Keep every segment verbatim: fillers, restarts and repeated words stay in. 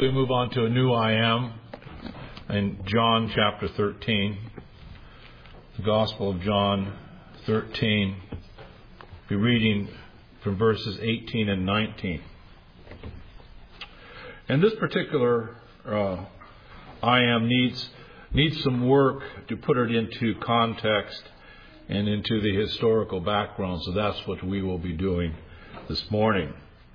we move on to a new I am in John chapter thirteen. The Gospel of John thirteen. We'll be reading from verses eighteen and nineteen. And this particular uh, I am needs needs some work to put it into context and into the historical background. So that's what we will be doing this morning.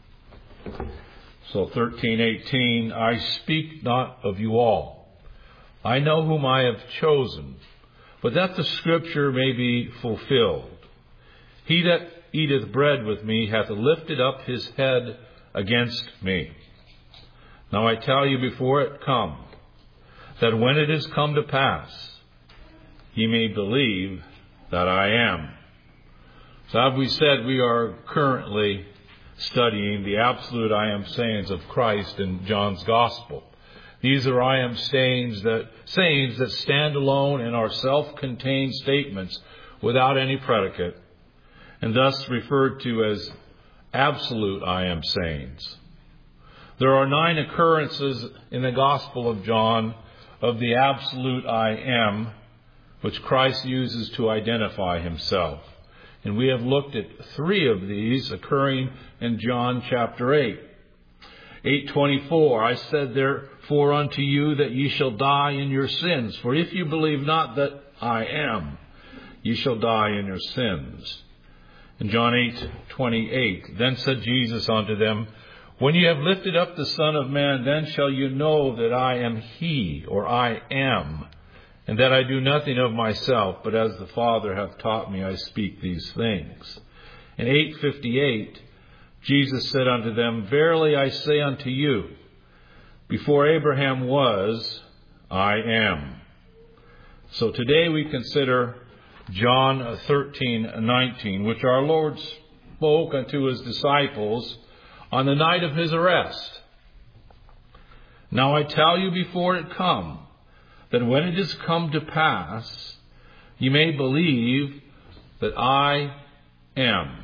So thirteen eighteen, I speak not of you all. I know whom I have chosen, but that the scripture may be fulfilled. He that eateth bread with me hath lifted up his head against me. Now I tell you before it come, that when it is come to pass, ye may believe that I am. So as we said, we are currently studying the absolute I am sayings of Christ in John's Gospel. These are I am sayings that, sayings that stand alone and are self-contained statements without any predicate, and thus referred to as absolute I am sayings. There are nine occurrences in the Gospel of John of the absolute I am, which Christ uses to identify himself. And we have looked at three of these occurring in John chapter eight. eight twenty-four, I said therefore unto you that ye shall die in your sins. For if you believe not that I am, ye shall die in your sins. In John eight twenty-eight, then said Jesus unto them, when ye have lifted up the Son of Man, then shall you know that I am he, or I am, and that I do nothing of myself, but as the Father hath taught me, I speak these things. In eight fifty-eight, Jesus said unto them, verily I say unto you, before Abraham was, I am. So today we consider John thirteen nineteen, which our Lord spoke unto his disciples on the night of his arrest. Now I tell you before it come, that when it is come to pass, ye may believe that I am.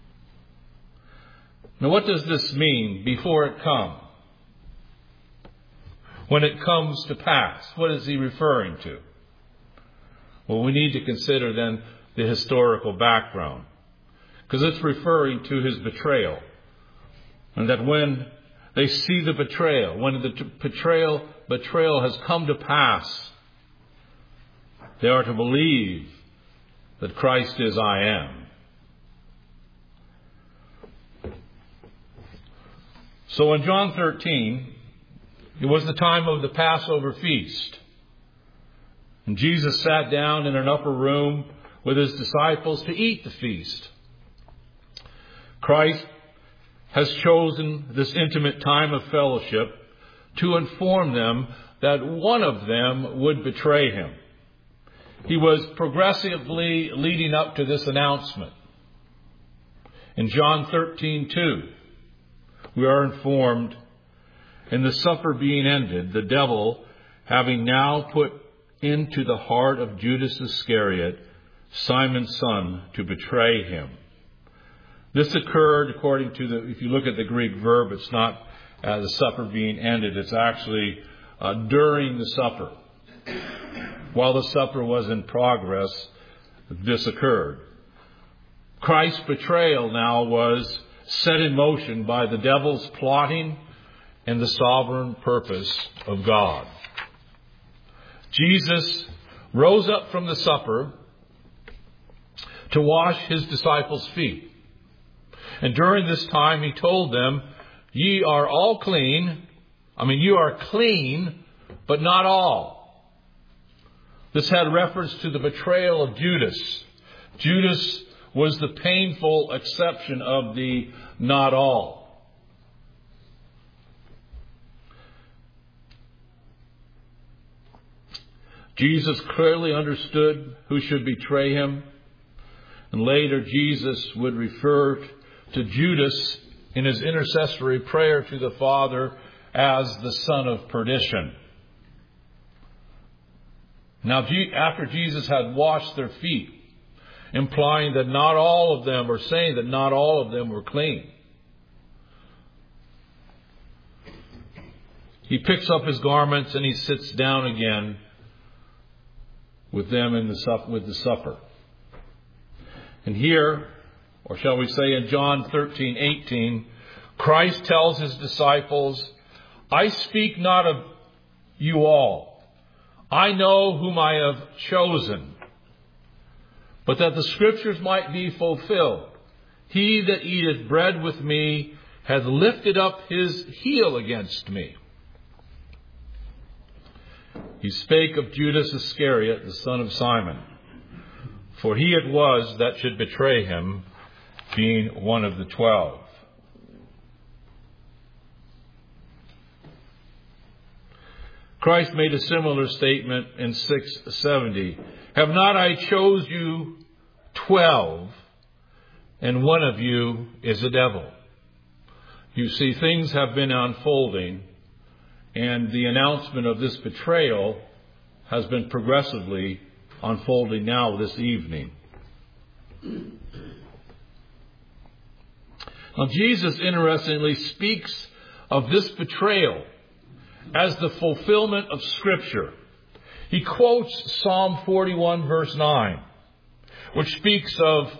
Now what does this mean, before it come? When it comes to pass, what is he referring to? Well, we need to consider then the historical background, because it's referring to his betrayal. And that when they see the betrayal, when the betrayal, betrayal has come to pass, they are to believe that Christ is I am. So in John thirteen, it was the time of the Passover feast. And Jesus sat down in an upper room with his disciples to eat the feast. Christ has chosen this intimate time of fellowship to inform them that one of them would betray him. He was progressively leading up to this announcement. In John thirteen two, we are informed, in the supper being ended, the devil, having now put into the heart of Judas Iscariot, Simon's son, to betray him. This occurred according to the, if you look at the Greek verb, it's not uh, the supper being ended. It's actually uh, during the supper. While the supper was in progress, this occurred. Christ's betrayal now was set in motion by the devil's plotting and the sovereign purpose of God. Jesus rose up from the supper to wash his disciples' feet. And during this time, he told them, ye are all clean. I mean, you are clean, but not all. This had reference to the betrayal of Judas. Judas was the painful exception of the not all. Jesus clearly understood who should betray him. And later, Jesus would refer to Judas in his intercessory prayer to the Father as the son of perdition. Now, after Jesus had washed their feet, implying that not all of them, or saying that not all of them were clean, He picks up his garments and he sits down again with them in the sup- with the supper. And here, or shall we say in John thirteen eighteen, Christ tells his disciples, I speak not of you all. I know whom I have chosen, but that the scriptures might be fulfilled. He that eateth bread with me hath lifted up his heel against me. He spake of Judas Iscariot, the son of Simon, for he it was that should betray him, being one of the twelve. Christ made a similar statement in six seventy. Have not I chose you twelve, and one of you is a devil? You see, things have been unfolding, and the announcement of this betrayal has been progressively unfolding now this evening. Now, Jesus, interestingly, speaks of this betrayal as the fulfillment of Scripture. He quotes Psalm forty-one, verse nine, which speaks of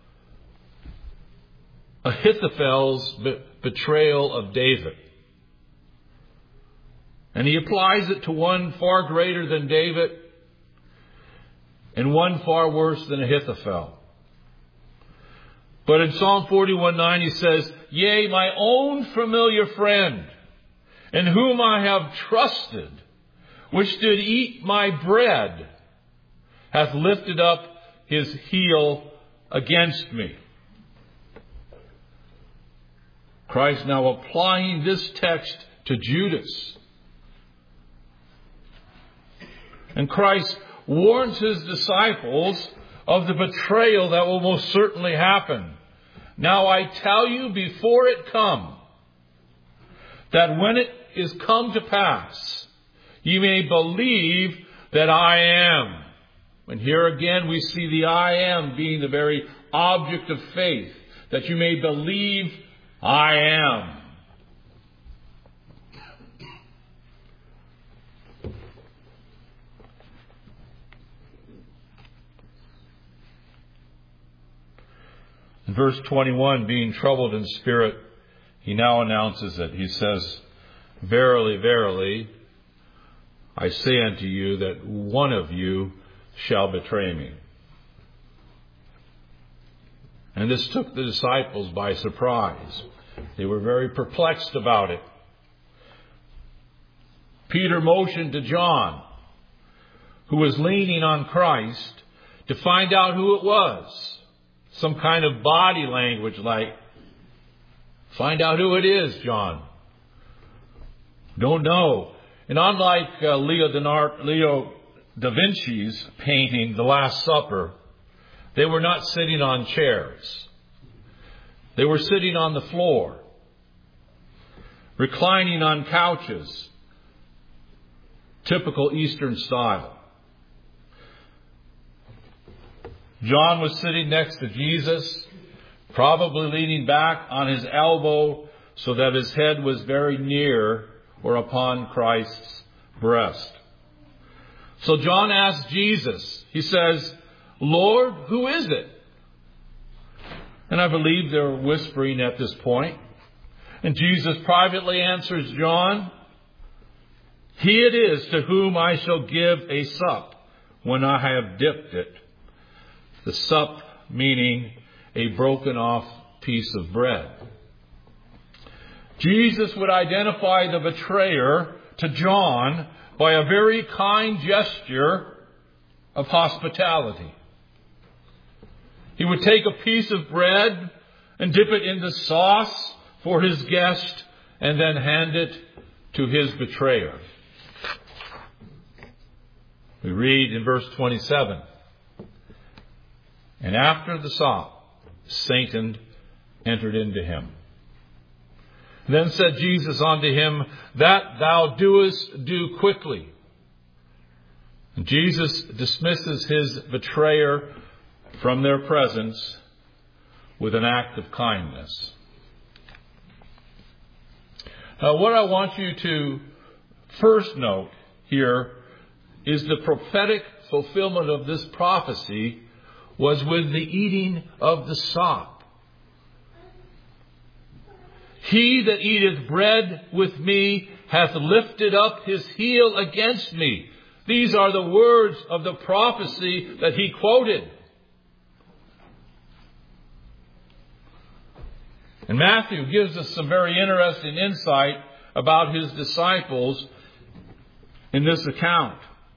Ahithophel's be- betrayal of David. And he applies it to one far greater than David and one far worse than Ahithophel. But in Psalm forty-one nine he says, Yea, my own familiar friend, in whom I have trusted, which did eat my bread, hath lifted up his heel against me. Christ now applying this text to Judas. And Christ warns his disciples of the betrayal that will most certainly happen. Now I tell you before it come, that when it is come to pass, you may believe that I am. And here again we see the I am being the very object of faith, that you may believe I am. In verse twenty-one, being troubled in spirit, he now announces it. He says, Verily, verily, I say unto you that one of you shall betray me. And this took the disciples by surprise. They were very perplexed about it. Peter motioned to John, who was leaning on Christ, to find out who it was. Some kind of body language like, find out who it is, John. Don't know. And unlike uh, Leo, Dinar- Leo da Vinci's painting, The Last Supper, they were not sitting on chairs. They were sitting on the floor, reclining on couches, typical Eastern style. John was sitting next to Jesus, probably leaning back on his elbow so that his head was very near or upon Christ's breast. So John asked Jesus, he says, Lord, who is it? And I believe they're whispering at this point. And Jesus privately answers John, He it is to whom I shall give a sup when I have dipped it. The sup meaning a broken off piece of bread. Jesus would identify the betrayer to John by a very kind gesture of hospitality. He would take a piece of bread and dip it in the sauce for his guest and then hand it to his betrayer. We read in verse twenty-seven, And after the sop, Satan entered into him. Then said Jesus unto him, That thou doest, do quickly. And Jesus dismisses his betrayer from their presence with an act of kindness. Now, what I want you to first note here is the prophetic fulfillment of this prophecy was with the eating of the sop. He that eateth bread with me hath lifted up his heel against me. These are the words of the prophecy that he quoted. And Matthew gives us some very interesting insight about his disciples in this account.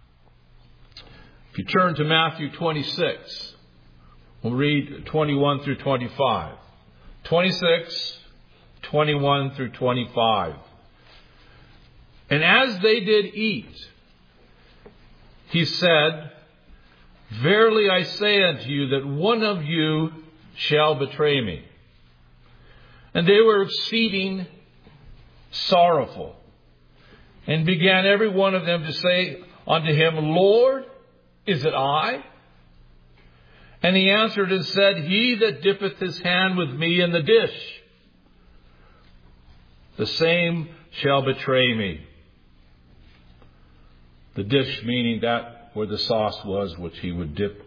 If you turn to Matthew twenty-six, we'll read twenty-one through twenty-five. twenty-six, twenty-one through twenty-five. And as they did eat, he said, Verily I say unto you that one of you shall betray me. And they were exceeding sorrowful, and began every one of them to say unto him, Lord, is it I? And he answered and said, He that dippeth his hand with me in the dish, the same shall betray me. The dish meaning that where the sauce was, which he would dip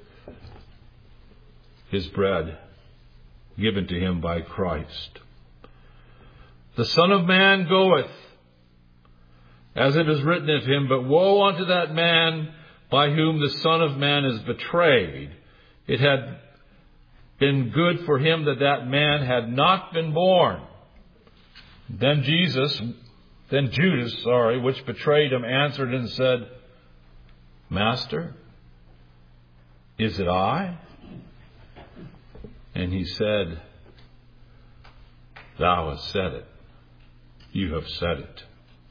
his bread given to him by Christ. The Son of Man goeth, as it is written of him, but woe unto that man by whom the Son of Man is betrayed. It had been good for him that that man had not been born. Then Jesus, then Judas, sorry, which betrayed him, answered and said, Master, is it I? And he said, Thou hast said it. You have said it.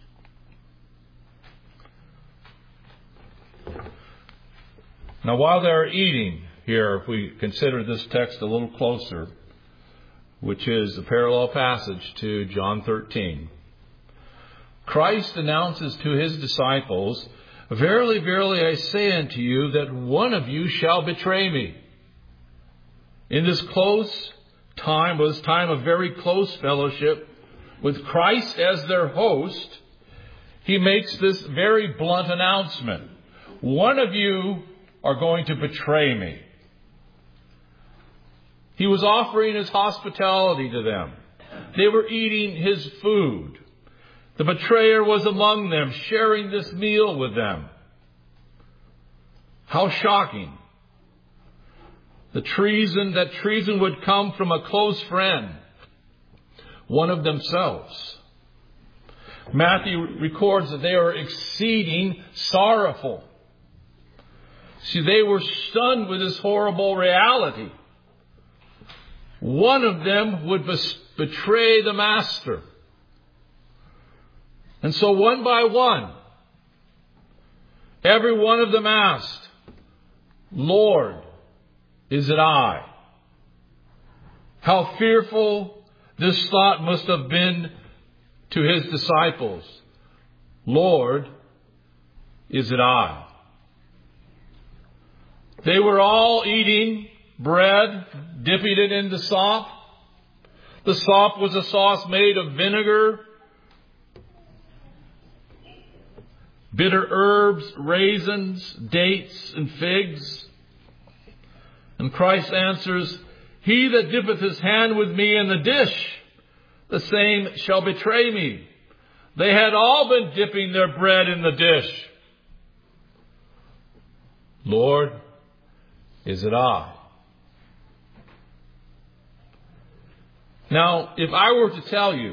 Now, while they're eating here, if we consider this text a little closer, which is a parallel passage to John thirteen, Christ announces to his disciples, Verily, verily, I say unto you that one of you shall betray me. In this close time, was time of very close fellowship, with Christ as their host, he makes this very blunt announcement. One of you are going to betray me. He was offering his hospitality to them. They were eating his food. The betrayer was among them, sharing this meal with them. How shocking. The treason, that treason would come from a close friend, one of themselves. Matthew records that they are exceeding sorrowful. See, they were stunned with this horrible reality. One of them would betray the master. And so one by one, every one of them asked, Lord, is it I? How fearful this thought must have been to his disciples. Lord, is it I? They were all eating bread, dipping it in the sop. The sop was a sauce made of vinegar, bitter herbs, raisins, dates, and figs. And Christ answers, He that dippeth his hand with me in the dish, the same shall betray me. They had all been dipping their bread in the dish. Lord, is it I? Now, if I were to tell you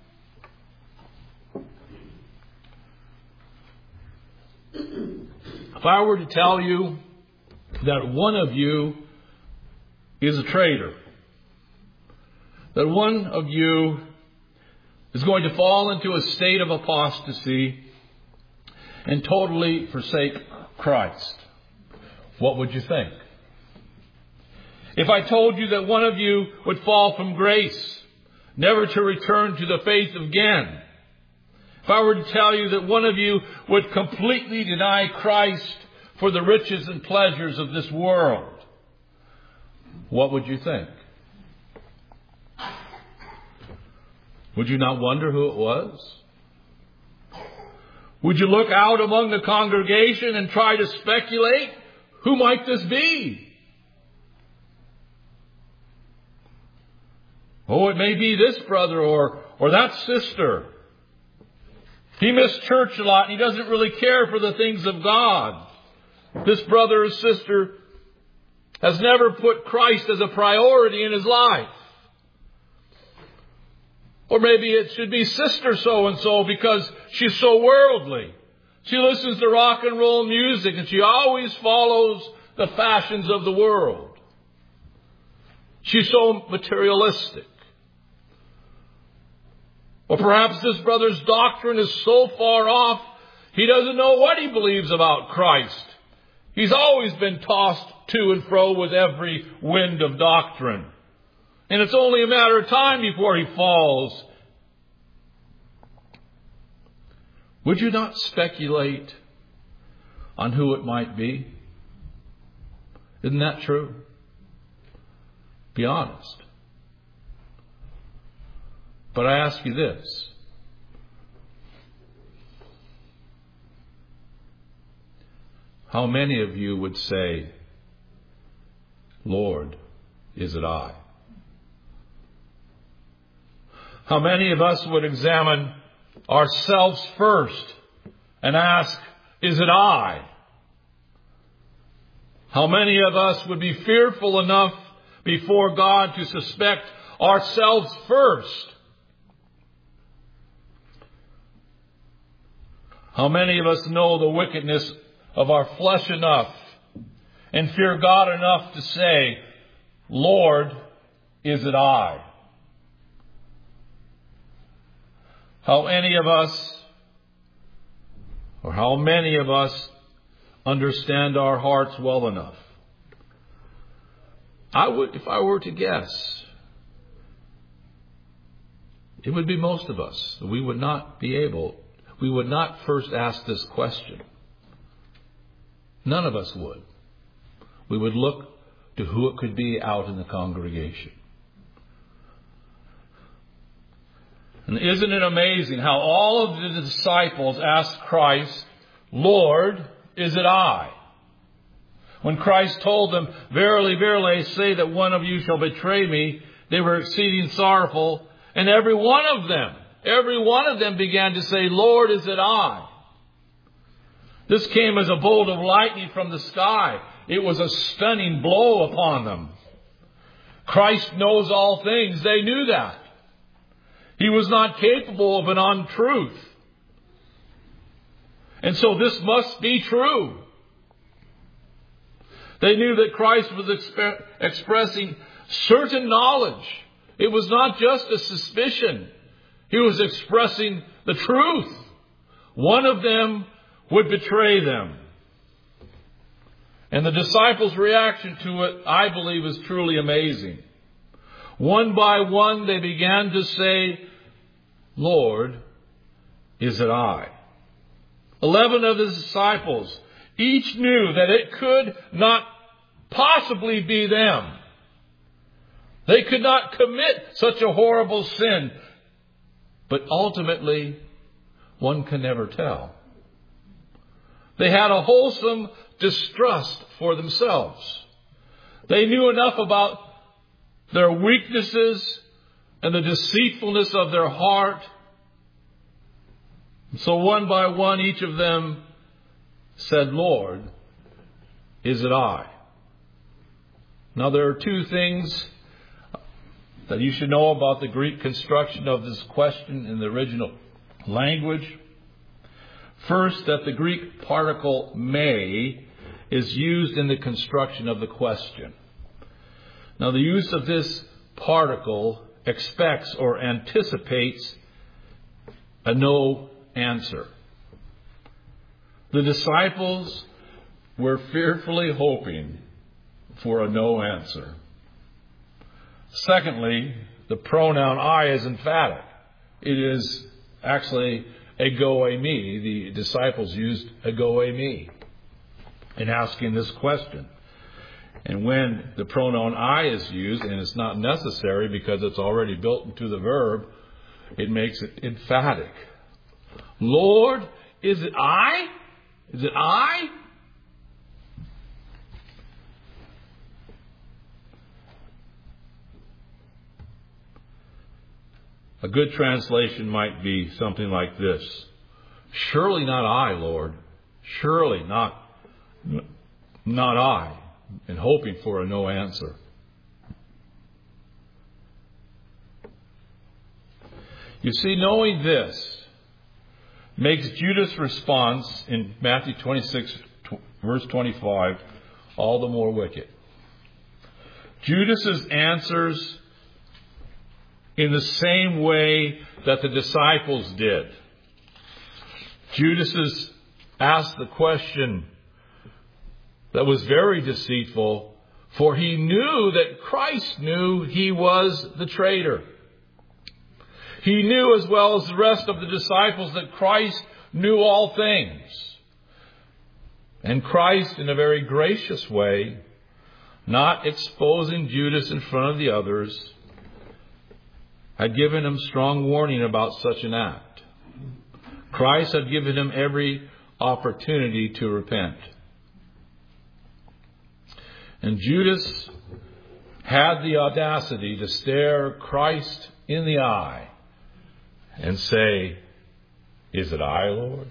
if I were to tell you that one of you is a traitor, that one of you is going to fall into a state of apostasy and totally forsake Christ, what would you think? If I told you that one of you would fall from grace, never to return to the faith again, if I were to tell you that one of you would completely deny Christ for the riches and pleasures of this world, what would you think? Would you not wonder who it was? Would you look out among the congregation and try to speculate? Who might this be? Oh, it may be this brother or, or that sister. He missed church a lot and he doesn't really care for the things of God. This brother or sister has never put Christ as a priority in his life. Or maybe it should be sister so-and-so because she's so worldly. She listens to rock and roll music and she always follows the fashions of the world. She's so materialistic. Or perhaps this brother's doctrine is so far off, he doesn't know what he believes about Christ. He's always been tossed to and fro with every wind of doctrine. And it's only a matter of time before he falls. Would you not speculate on who it might be? Isn't that true? Be honest. But I ask you this. How many of you would say, Lord, is it I? How many of us would examine ourselves first and ask, is it I? How many of us would be fearful enough before God to suspect ourselves first? How many of us know the wickedness of our flesh enough and fear God enough to say, Lord, is it I? How any of us, or how many of us, understand our hearts well enough? I would, if I were to guess, it would be most of us. We would not be able, we would not first ask this question. None of us would. We would look to who it could be out in the congregation. And isn't it amazing how all of the disciples asked Christ, Lord, is it I? When Christ told them, verily, verily, I say that one of you shall betray me, they were exceeding sorrowful. And every one of them, every one of them began to say, Lord, is it I? This came as a bolt of lightning from the sky. It was a stunning blow upon them. Christ knows all things. They knew that. He was not capable of an untruth. And so this must be true. They knew that Christ was exp- expressing certain knowledge. It was not just a suspicion. He was expressing the truth. One of them would betray them. And the disciples' reaction to it, I believe, is truly amazing. One by one, they began to say, Lord, is it I? Eleven of the disciples each knew that it could not possibly be them. They could not commit such a horrible sin. But ultimately, one can never tell. They had a wholesome distrust for themselves. They knew enough about their weaknesses and the deceitfulness of their heart. So one by one, each of them said, Lord, is it I? Now there are two things that you should know about the Greek construction of this question in the original language. First, that the Greek particle may is used in the construction of the question. Now the use of this particle expects or anticipates a no answer. The disciples were fearfully hoping for a no answer. Secondly, the pronoun I is emphatic. It is actually ego eimi. The disciples used ego eimi in asking this question. And when the pronoun I is used, and it's not necessary because it's already built into the verb, it makes it emphatic. Lord, is it I? Is it I? A good translation might be something like this. Surely not I, Lord. Surely not, not I. And hoping for a no answer. You see, knowing this makes Judas' response in Matthew twenty-six, verse twenty-five, all the more wicked. Judas' answers in the same way that the disciples did. Judas asked the question that was very deceitful, for he knew that Christ knew he was the traitor. He knew as well as the rest of the disciples that Christ knew all things. And Christ, in a very gracious way, not exposing Judas in front of the others, had given him strong warning about such an act. Christ had given him every opportunity to repent. And Judas had the audacity to stare Christ in the eye and say, "Is it I, Lord?"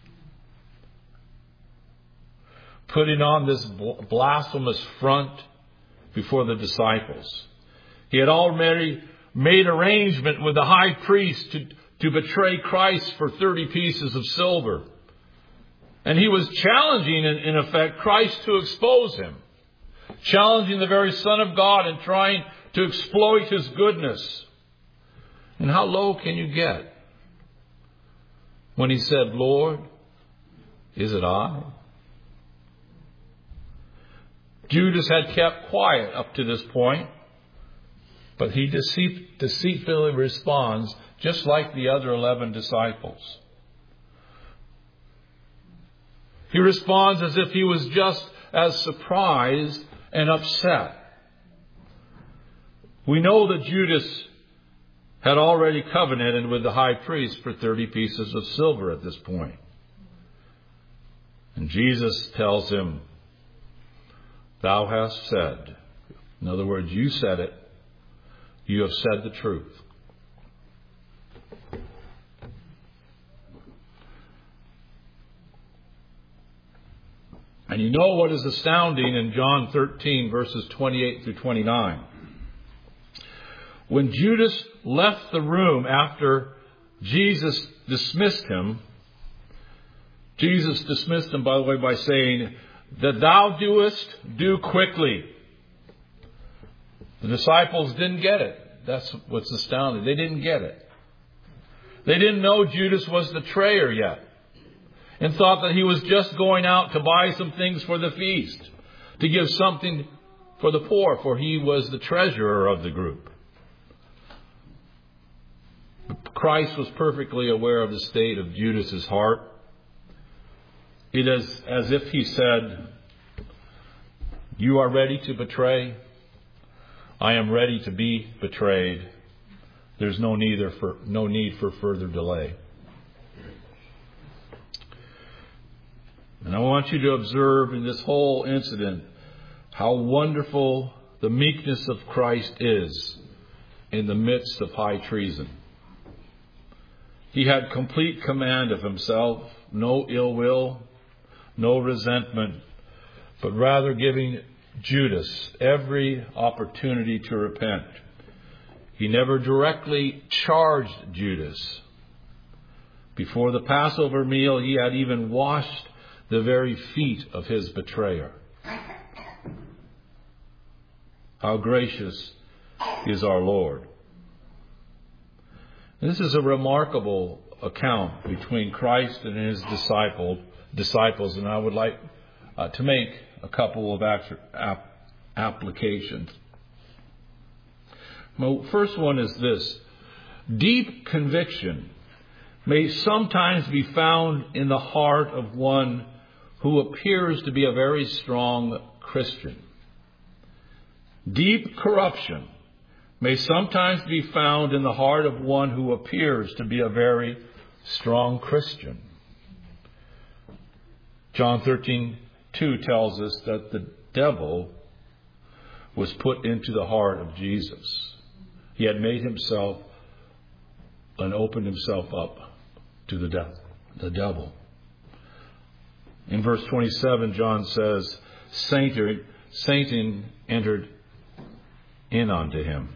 Putting on this blasphemous front before the disciples. He had already made arrangement with the high priest to, to betray Christ for thirty pieces of silver. And he was challenging, in, in effect, Christ to expose him. Challenging the very Son of God and trying to exploit his goodness. And how low can you get? When he said, "Lord, is it I?" Judas had kept quiet up to this point. But he deceit, deceitfully responds just like the other eleven disciples. He responds as if he was just as surprised and upset. We know that Judas had already covenanted with the high priest for thirty pieces of silver at this point. And Jesus tells him, "Thou hast said." In other words, you said it. You have said the truth. And you know what is astounding in John thirteen, verses twenty-eight through twenty-nine. When Judas left the room after Jesus dismissed him, Jesus dismissed him, by the way, by saying, "That thou doest, do quickly." The disciples didn't get it. That's what's astounding. They didn't get it. They didn't know Judas was the betrayer yet, and thought that he was just going out to buy some things for the feast, to give something for the poor, for he was the treasurer of the group. Christ was perfectly aware of the state of Judas's heart. It is as if he said, "You are ready to betray. I am ready to be betrayed. There's no need for, no need for further delay." And I want you to observe in this whole incident how wonderful the meekness of Christ is in the midst of high treason. He had complete command of himself, no ill will, no resentment, but rather giving Judas every opportunity to repent. He never directly charged Judas. Before the Passover meal, he had even washed the very feet of his betrayer. How gracious is our Lord. This is a remarkable account between Christ and his disciple, disciples, and I would like uh, to make a couple of ap- applications. The first one is this. Deep conviction may sometimes be found in the heart of one who appears to be a very strong Christian. Deep corruption may sometimes be found in the heart of one who appears to be a very strong Christian. John thirteen two tells us that the devil was put into the heart of Jesus. He had made himself and opened himself up to the devil. The devil. In verse twenty-seven, John says, Satan, Satan entered in unto him.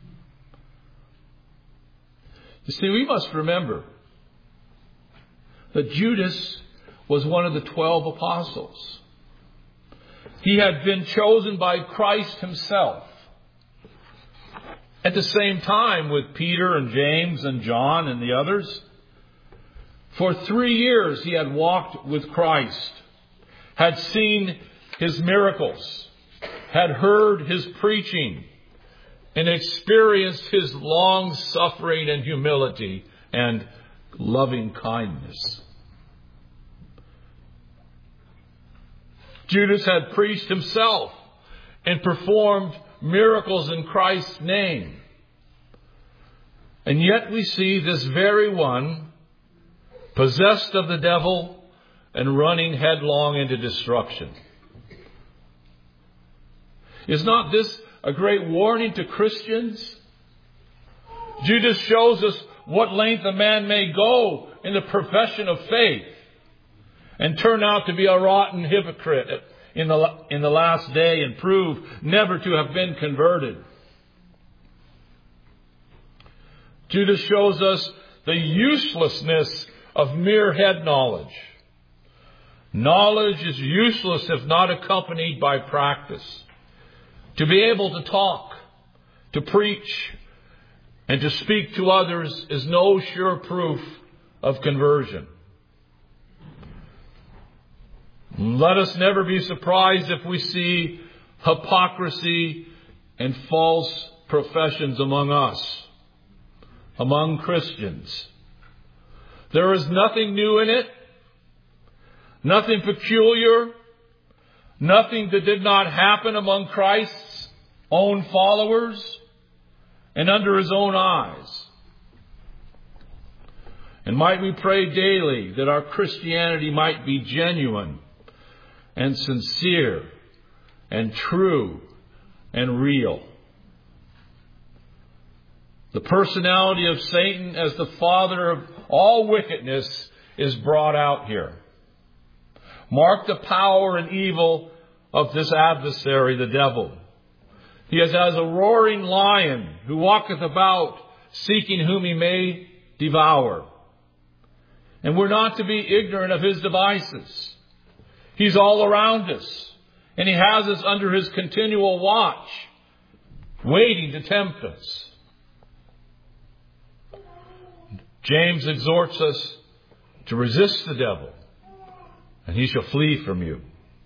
You see, we must remember that Judas was one of the twelve apostles. He had been chosen by Christ himself. At the same time with Peter and James and John and the others. For three years he had walked with Christ, had seen his miracles, had heard his preaching, and experienced his long suffering and humility and loving kindness. Judas had preached himself and performed miracles in Christ's name. And yet we see this very one possessed of the devil and running headlong into destruction. Is not this a great warning to Christians? Judas shows us what length a man may go in the profession of faith and turn out to be a rotten hypocrite in the, in the last day and prove never to have been converted. Judas shows us the uselessness of mere head knowledge. Knowledge is useless if not accompanied by practice. To be able to talk, to preach, and to speak to others is no sure proof of conversion. Let us never be surprised if we see hypocrisy and false professions among us, among Christians. There is nothing new in it, nothing peculiar, nothing that did not happen among Christ's own followers and under his own eyes. And might we pray daily that our Christianity might be genuine and sincere and true and real. The personality of Satan as the father of all wickedness is brought out here. Mark the power and evil of this adversary, the devil. He is as a roaring lion who walketh about seeking whom he may devour. And we're not to be ignorant of his devices. He's all around us. And he has us under his continual watch, waiting to tempt us. James exhorts us to resist the devil, and he shall flee from you.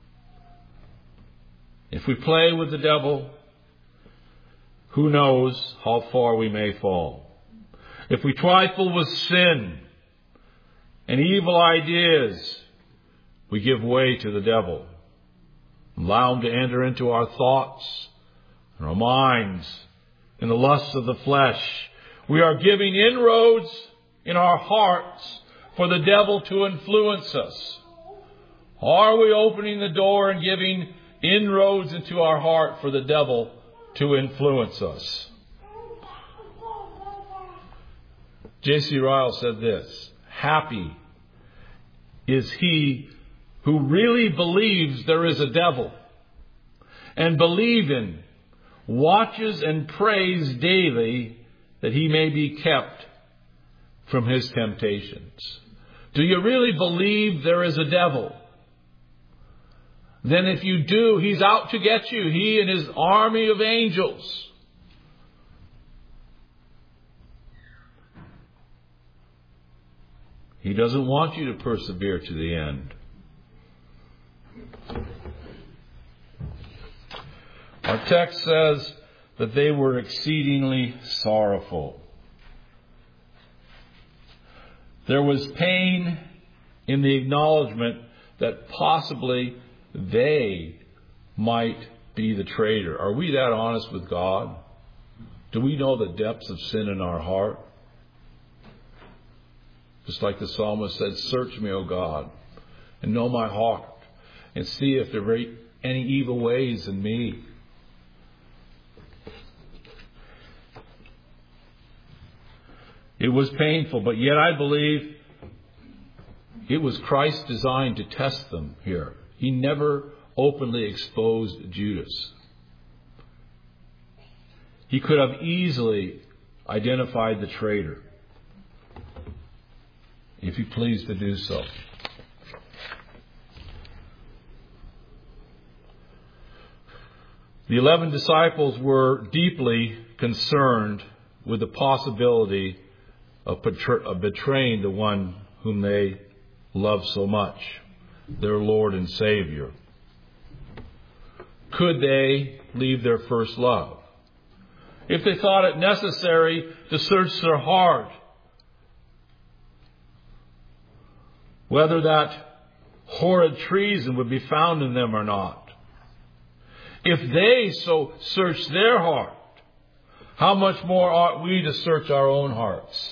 If we play with the devil, who knows how far we may fall. If we trifle with sin and evil ideas, we give way to the devil. Allow him to enter into our thoughts and our minds in the lusts of the flesh. We are giving inroads in our hearts for the devil to influence us. Are we opening the door and giving inroads into our heart for the devil to influence us? J C Ryle said this: happy is he who really believes there is a devil and believing, watches and prays daily that he may be kept from his temptations. Do you really believe there is a devil? Then if you do, he's out to get you. He and his army of angels. He doesn't want you to persevere to the end. Our text says that they were exceedingly sorrowful. There was pain in the acknowledgement that possibly they might be the traitor. Are we that honest with God? Do we know the depths of sin in our heart? Just like the psalmist said, search me, O God, and know my heart and see if there are any evil ways in me. It was painful, but yet I believe it was Christ's design to test them here. He never openly exposed Judas. He could have easily identified the traitor if he pleased to do so. The eleven disciples were deeply concerned with the possibility of betraying the one whom they loved so much, their Lord and Savior. Could they leave their first love? If they thought it necessary to search their heart, whether that horrid treason would be found in them or not. If they so search their heart, how much more ought we to search our own hearts?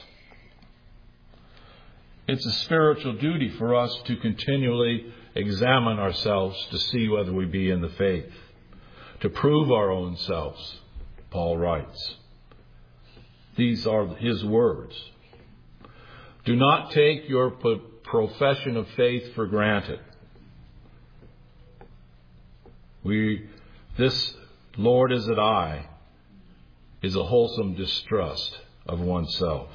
It's a spiritual duty for us to continually examine ourselves to see whether we be in the faith, to prove our own selves, Paul writes. These are his words. Do not take your profession of faith for granted. We, this Lord is it I, is a wholesome distrust of oneself.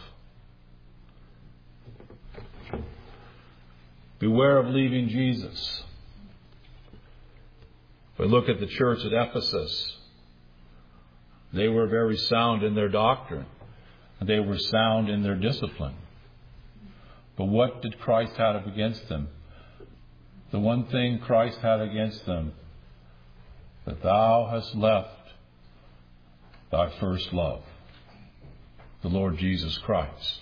Beware of leaving Jesus. If we look at the church at Ephesus, they were very sound in their doctrine. They were sound in their discipline. But what did Christ have against them? The one thing Christ had against them, that thou hast left thy first love, the Lord Jesus Christ.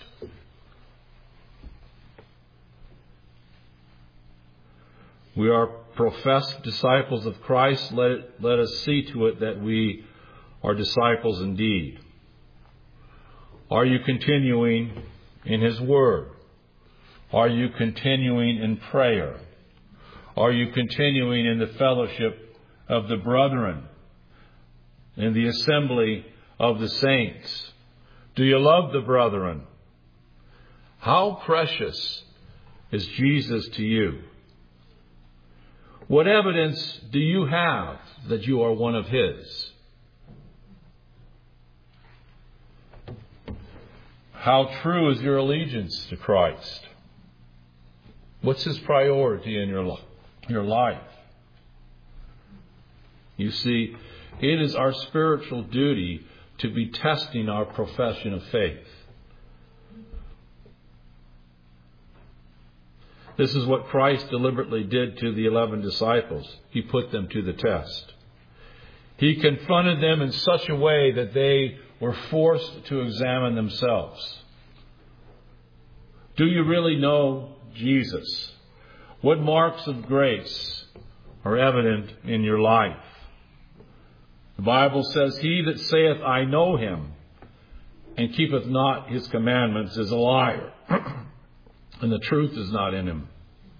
We are professed disciples of Christ. Let, it, let us see to it that we are disciples indeed. Are you continuing in His Word? Are you continuing in prayer? Are you continuing in the fellowship of the brethren, in the assembly of the saints? Do you love the brethren? How precious is Jesus to you? What evidence do you have that you are one of His? How true is your allegiance to Christ? What's His priority in your life? Your life. You see, it is our spiritual duty to be testing our profession of faith. This is what Christ deliberately did to the eleven disciples. He put them to the test. He confronted them in such a way that they were forced to examine themselves. Do you really know Jesus? What marks of grace are evident in your life? The Bible says, he that saith, I know him, and keepeth not his commandments is a liar, and the truth is not in him.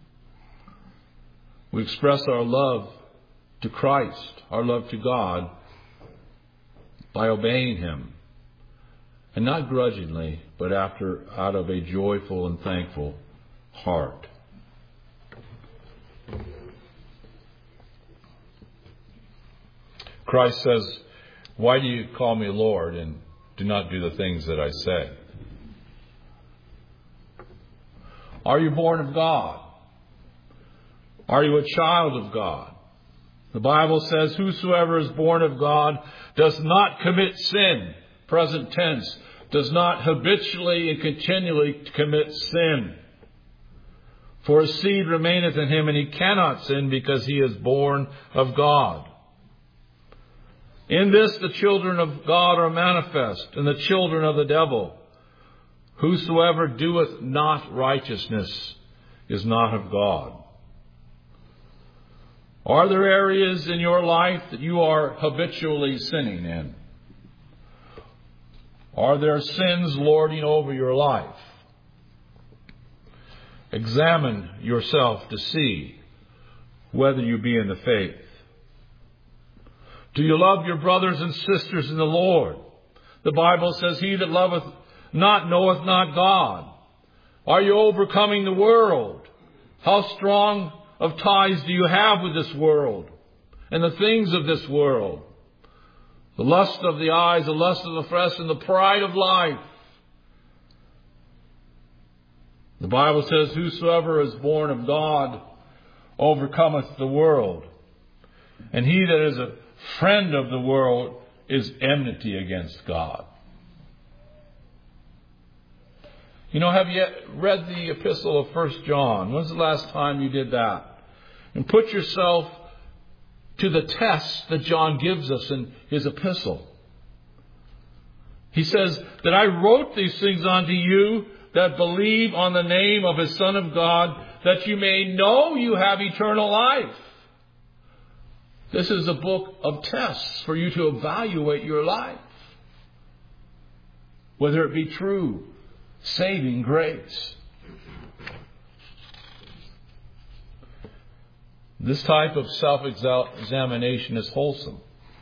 We express our love to Christ, our love to God, by obeying him, and not grudgingly, but after out of a joyful and thankful heart. Christ says, why do you call me Lord and do not do the things that I say? Are you born of God? Are you a child of God? The Bible says, whosoever is born of God does not commit sin, present tense, does not habitually and continually commit sin. For his seed remaineth in him, and he cannot sin because he is born of God. In this the children of God are manifest, and the children of the devil. Whosoever doeth not righteousness is not of God. Are there areas in your life that you are habitually sinning in? Are there sins lording over your life? Examine yourself to see whether you be in the faith. Do you love your brothers and sisters in the Lord? The Bible says, he that loveth not knoweth not God. Are you overcoming the world? How strong of ties do you have with this world and the things of this world? The lust of the eyes, the lust of the flesh, and the pride of life. The Bible says, whosoever is born of God overcometh the world. And he that is a friend of the world is enmity against God. You know, have you read the epistle of First John? When's the last time you did that? And put yourself to the test that John gives us in his epistle. He says that I wrote these things unto you that believe on the name of his Son of God, that you may know you have eternal life. This is a book of tests for you to evaluate your life, whether it be true saving grace. This type of self-examination is wholesome,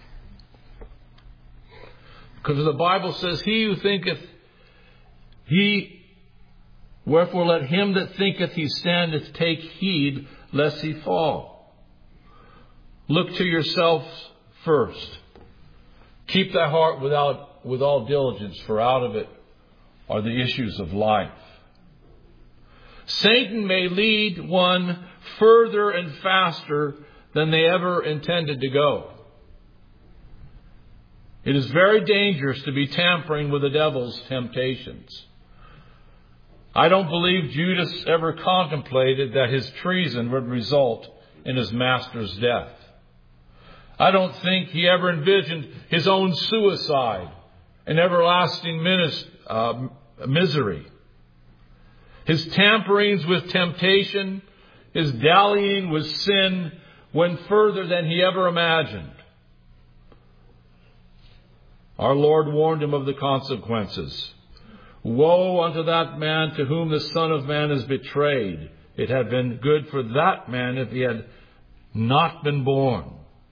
because the Bible says, he who thinketh he, wherefore let him that thinketh he standeth take heed lest he fall. Look to yourself first. Keep thy heart without, with all diligence, for out of it are the issues of life. Satan may lead one further and faster than they ever intended to go. It is very dangerous to be tampering with the devil's temptations. I don't believe Judas ever contemplated that his treason would result in his master's death. I don't think he ever envisioned his own suicide and everlasting minis- uh, misery. His tamperings with temptation, his dallying with sin went further than he ever imagined. Our Lord warned him of the consequences. Woe unto that man to whom the Son of Man is betrayed. It had been good for that man if he had not been born.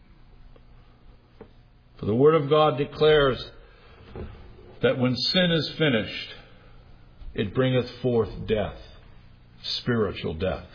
For the Word of God declares that when sin is finished, it bringeth forth death, spiritual death.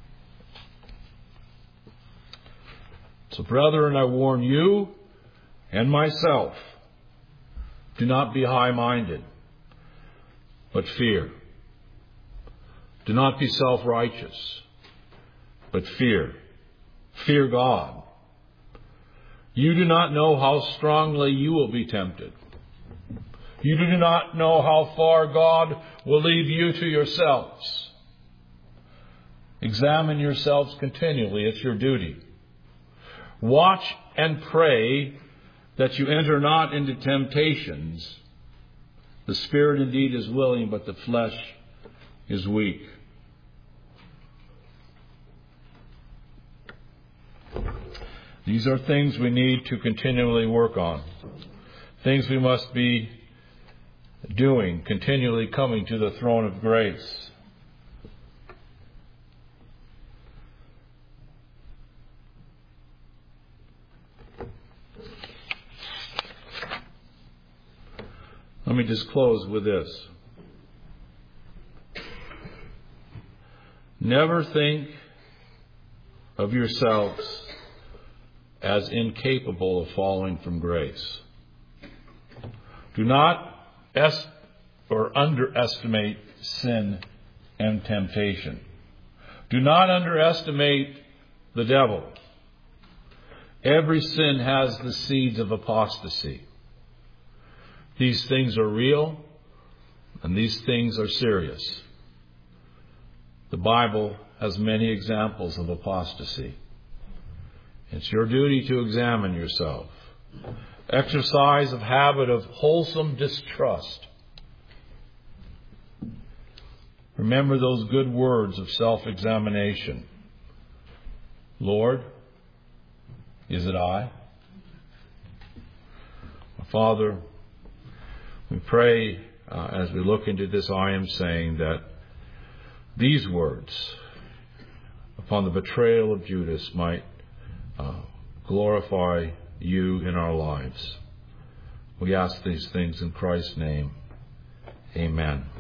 So, brethren, I warn you and myself, do not be high-minded, but fear. Do not be self-righteous, but fear. Fear God. You do not know how strongly you will be tempted. You do not know how far God will leave you to yourselves. Examine yourselves continually. It's your duty. Watch and pray that you enter not into temptations. The spirit indeed is willing, but the flesh is weak. These are things we need to continually work on. Things we must be doing, continually coming to the throne of grace. Let me just close with this. Never think of yourselves as incapable of falling from grace. Do not est- or underestimate sin and temptation. Do not underestimate the devil. Every sin has the seeds of apostasy. These things are real, and these things are serious. The Bible has many examples of apostasy. It's your duty to examine yourself. Exercise a habit of wholesome distrust. Remember those good words of self-examination. Lord, is it I? Father, we pray uh, as we look into this I am saying that these words upon the betrayal of Judas might uh, glorify you in our lives. We ask these things in Christ's name. Amen.